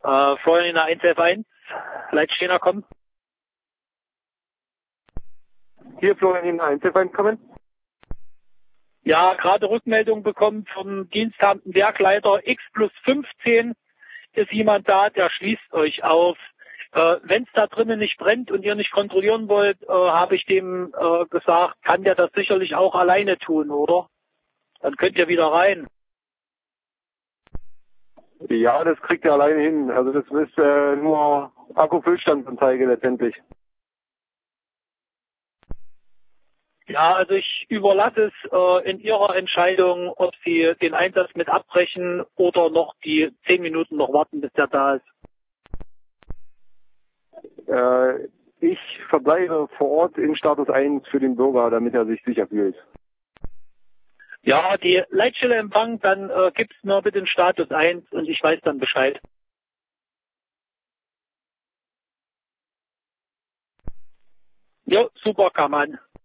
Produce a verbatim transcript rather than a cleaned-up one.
Äh, Florian in der eins elf eins, Leitstehner kommen. Hier Florian in der eins elf eins kommen. Ja, gerade Rückmeldung bekommen vom diensthabenden Werkleiter X plus fünfzehn. Ist jemand da, der schließt euch auf. Äh, Wenn es da drinnen nicht brennt und ihr nicht kontrollieren wollt, äh, habe ich dem äh, gesagt, kann der das sicherlich auch alleine tun, oder? Dann könnt ihr wieder rein. Ja, das kriegt er alleine hin. Also das ist äh, nur Akkufüllstandsanzeige letztendlich. Ja, also ich überlasse es äh, in Ihrer Entscheidung, ob Sie den Einsatz mit abbrechen oder noch die zehn Minuten noch warten, bis der da ist. Äh, ich verbleibe vor Ort in Status eins für den Bürger, damit er sich sicher fühlt. Ja, die Leitstelle Empfang, dann äh, gibt's mir bitte den Status eins und ich weiß dann Bescheid. Jo, super, kann man.